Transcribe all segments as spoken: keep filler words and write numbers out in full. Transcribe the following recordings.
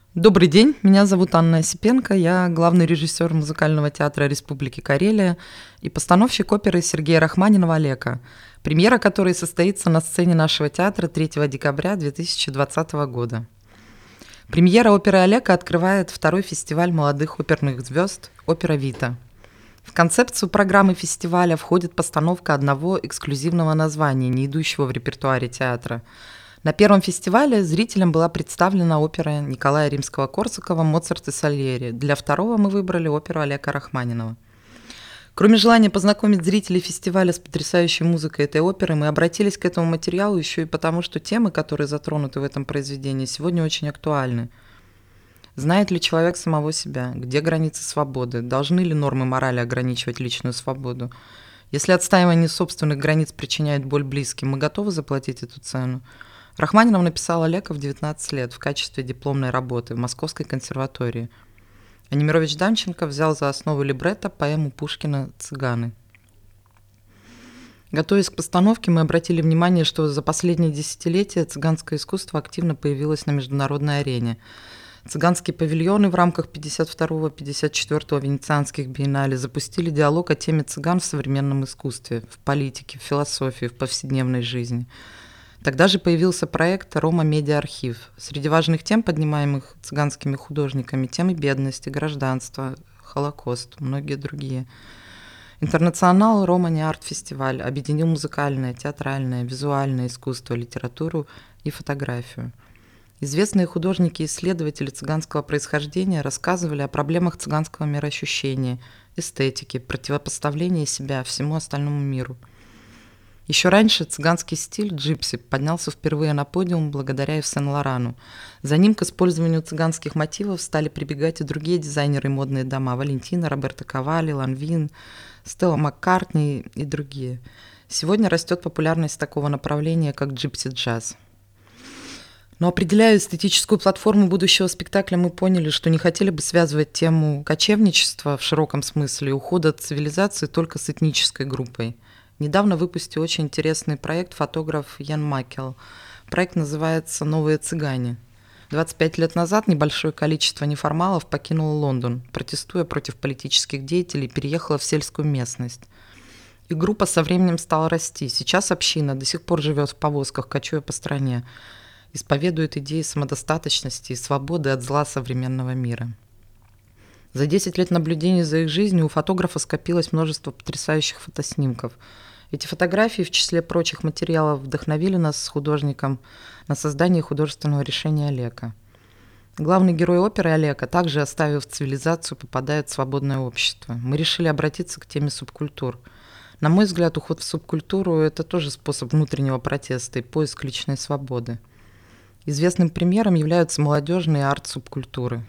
Добрый день, меня зовут Анна Осипенко, я главный режиссер музыкального театра Республики Карелия и постановщик оперы Сергея Рахманинова «Алеко», премьера которой состоится на сцене нашего театра третьего декабря две тысячи двадцатого года. Премьера оперы «Алеко» открывает второй фестиваль молодых оперных звезд «Опера Вита». В концепцию программы фестиваля входит постановка одного эксклюзивного названия, не идущего в репертуаре театра. На первом фестивале зрителям была представлена опера Николая Римского-Корсакова «Моцарт и Сальери». Для второго мы выбрали оперу Олега Рахманинова. Кроме желания познакомить зрителей фестиваля с потрясающей музыкой этой оперы, мы обратились к этому материалу еще и потому, что темы, которые затронуты в этом произведении, сегодня очень актуальны. Знает ли человек самого себя? Где границы свободы? Должны ли нормы морали ограничивать личную свободу? Если отстаивание собственных границ причиняет боль близким, мы готовы заплатить эту цену? Рахманинов написал «Алеко» в девятнадцать лет в качестве дипломной работы в Московской консерватории. А Немирович Данченко взял за основу либретто поэму Пушкина «Цыганы». Готовясь к постановке, мы обратили внимание, что за последние десятилетия цыганское искусство активно появилось на международной арене. Цыганские павильоны в рамках пятьдесят второго — пятьдесят четвёртого Венецианских биеннале запустили диалог о теме цыган в современном искусстве, в политике, в философии, в повседневной жизни. Тогда же появился проект «Рома Медиа Архив». Среди важных тем, поднимаемых цыганскими художниками, темы бедности, гражданства, Холокост, многие другие. Интернационал Романи арт-фестиваль объединил музыкальное, театральное, визуальное искусство, литературу и фотографию. Известные художники и исследователи цыганского происхождения рассказывали о проблемах цыганского мироощущения, эстетики, противопоставления себя всему остальному миру. Еще раньше цыганский стиль джипси поднялся впервые на подиум благодаря Ив Сен-Лорану. За ним к использованию цыганских мотивов стали прибегать и другие дизайнеры и модные дома – Валентина, Роберто Кавалли, Ланвин, Стелла Маккартни и другие. Сегодня растет популярность такого направления, как джипси-джаз. Но определяя эстетическую платформу будущего спектакля, мы поняли, что не хотели бы связывать тему кочевничества в широком смысле и ухода от цивилизации только с этнической группой. Недавно выпустил очень интересный проект фотограф Ян Макел. Проект называется «Новые цыгане». двадцать пять лет назад небольшое количество неформалов покинуло Лондон, протестуя против политических деятелей, переехало в сельскую местность. И группа со временем стала расти. Сейчас община до сих пор живет в повозках, кочуя по стране, исповедует идеи самодостаточности и свободы от зла современного мира. За десять лет наблюдений за их жизнью у фотографа скопилось множество потрясающих фотоснимков. Эти фотографии, в числе прочих материалов, вдохновили нас с художником на создание художественного решения «Алеко». Главный герой оперы «Алеко», также оставив цивилизацию, попадает в свободное общество. Мы решили обратиться к теме субкультур. На мой взгляд, уход в субкультуру – это тоже способ внутреннего протеста и поиск личной свободы. Известным примером являются молодежные арт-субкультуры.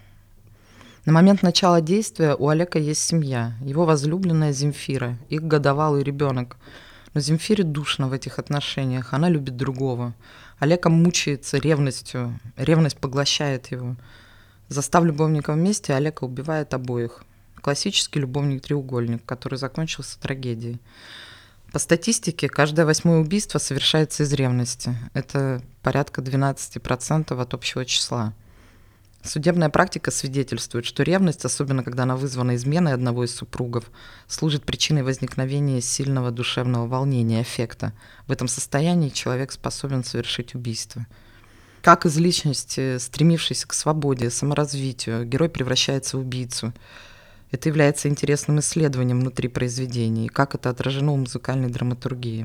На момент начала действия у Алеко есть семья, его возлюбленная Земфира, их годовалый ребенок. Но Земфире душно в этих отношениях, она любит другого. Алеко мучается ревностью, ревность поглощает его. Застав любовника вместе, Алеко убивает обоих. Классический любовник-треугольник, который закончился трагедией. По статистике, каждое восьмое убийство совершается из ревности. Это порядка двенадцать процентов от общего числа. Судебная практика свидетельствует, что ревность, особенно когда она вызвана изменой одного из супругов, служит причиной возникновения сильного душевного волнения, аффекта. В этом состоянии человек способен совершить убийство. Как из личности, стремившейся к свободе, саморазвитию, герой превращается в убийцу. Это является интересным исследованием внутри произведения, и как это отражено в музыкальной драматургии.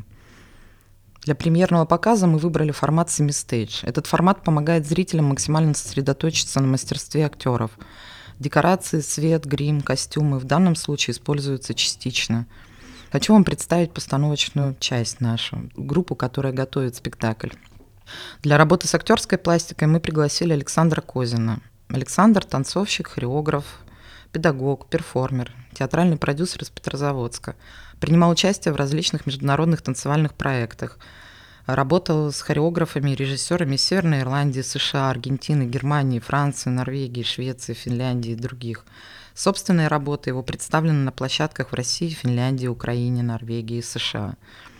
Для премьерного показа мы выбрали формат семистейдж. Этот формат помогает зрителям максимально сосредоточиться на мастерстве актеров. Декорации, свет, грим, костюмы в данном случае используются частично. Хочу вам представить постановочную часть нашу, группу, которая готовит спектакль. Для работы с актерской пластикой мы пригласили Александра Козина. Александр – танцовщик, хореограф, педагог, перформер, театральный продюсер из Петрозаводска. Принимал участие в различных международных танцевальных проектах. Работал с хореографами и режиссерами Северной Ирландии, США, Аргентины, Германии, Франции, Норвегии, Швеции, Финляндии и других. Собственные работы его представлены на площадках в России, Финляндии, Украине, Норвегии и США.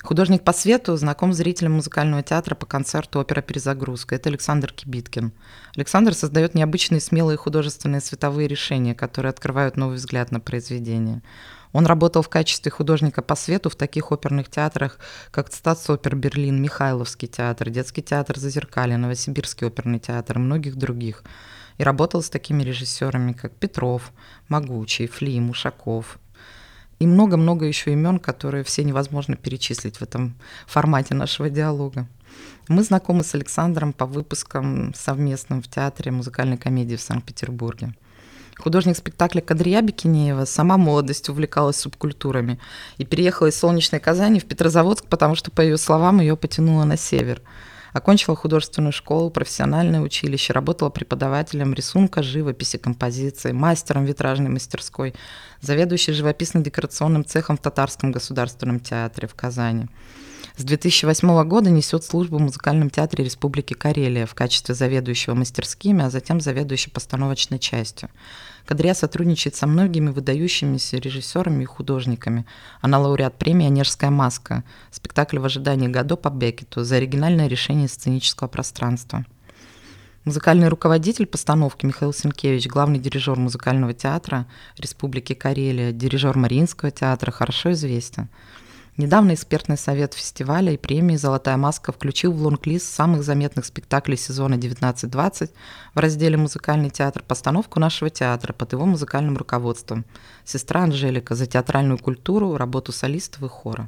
Художник по свету знаком зрителям музыкального театра по концерту «Опера «Перезагрузка». Это Александр Кибиткин. Александр создает необычные, смелые художественные световые решения, которые открывают новый взгляд на произведение. Он работал в качестве художника по свету в таких оперных театрах, как Статсопер Берлин, Михайловский театр, Детский театр Зазеркалье, Новосибирский оперный театр и многих других. И работал с такими режиссерами, как Петров, Могучий, Флим, Ушаков. И много-много еще имен, которые все невозможно перечислить в этом формате нашего диалога. Мы знакомы с Александром по выпускам совместным в театре музыкальной комедии в Санкт-Петербурге. Художник спектакля Кадрия Бекинеева сама молодостью увлекалась субкультурами и переехала из солнечной Казани в Петрозаводск, потому что, по ее словам, ее потянуло на север. Окончила художественную школу, профессиональное училище, работала преподавателем рисунка, живописи, композиции, мастером витражной мастерской, заведующей живописно-декорационным цехом в Татарском государственном театре в Казани. С две тысячи восьмого года несет службу в музыкальном театре Республики Карелия в качестве заведующего мастерскими, а затем заведующей постановочной частью. Кадрия сотрудничает со многими выдающимися режиссерами и художниками. Она лауреат премии «Онежская маска», спектакль «В ожидании Годо» по Беккету за оригинальное решение сценического пространства. Музыкальный руководитель постановки Михаил Сенкевич, главный дирижер музыкального театра Республики Карелия, дирижер Мариинского театра, хорошо известен. Недавно экспертный совет фестиваля и премии «Золотая маска» включил в лонг-лист самых заметных спектаклей сезона девятнадцать двадцать в разделе «Музыкальный театр» постановку нашего театра под его музыкальным руководством «Сестра Анжелика» за театральную культуру, работу солистов и хора.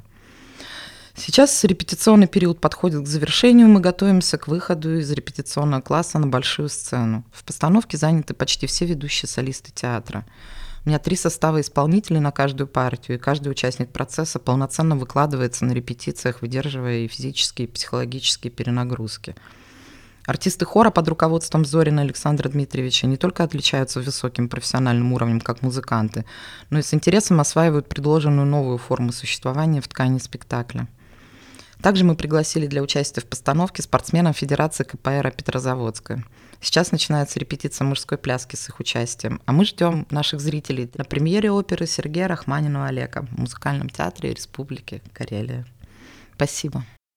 Сейчас репетиционный период подходит к завершению, мы готовимся к выходу из репетиционного класса на большую сцену. В постановке заняты почти все ведущие солисты театра. У меня три состава исполнителей на каждую партию, и каждый участник процесса полноценно выкладывается на репетициях, выдерживая и физические, и психологические перенагрузки. Артисты хора под руководством Зорина Александра Дмитриевича не только отличаются высоким профессиональным уровнем как музыканты, но и с интересом осваивают предложенную новую форму существования в ткани спектакля. Также мы пригласили для участия в постановке спортсменов Федерации КПР Петрозаводска. Сейчас начинается репетиция мужской пляски с их участием, а мы ждем наших зрителей на премьере оперы Сергея Рахманинова «Олега» в музыкальном театре Республики Карелия. Спасибо.